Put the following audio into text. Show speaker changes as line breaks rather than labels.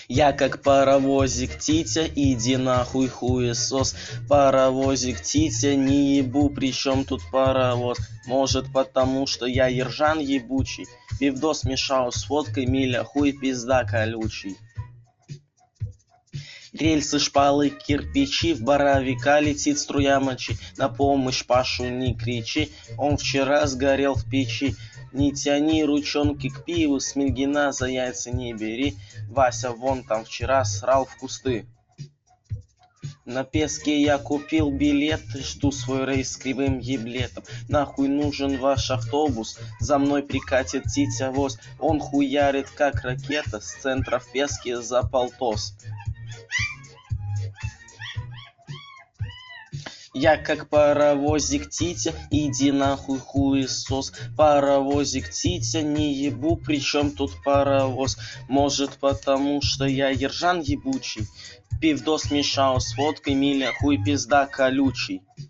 Я как паровозик Титя, иди нахуй хуесос. Паровозик Титя, не ебу, причем тут паровоз. Может потому, что я ержан ебучий. Пивдо смешал с водкой, миля, хуй пизда колючий. Рельсы, шпалы, кирпичи, в боровика летит струя мочи. На помощь Пашу не кричи, он вчера сгорел в печи. Не тяни ручонки к пиву, Смильгина за яйца не бери. Вася вон там вчера срал в кусты. На Песке я купил билет, жду свой рейс с кривым еблетом. Нахуй нужен ваш автобус, за мной прикатит Титя-воз. Он хуярит как ракета с центра в Песке за полтос. Я как паровозик Титя, иди нахуй хуесос. Паровозик Титя, не ебу, причем тут паровоз. Может потому, что я ержан ебучий. Пивдо смешал с водкой, миля, хуй пизда колючий.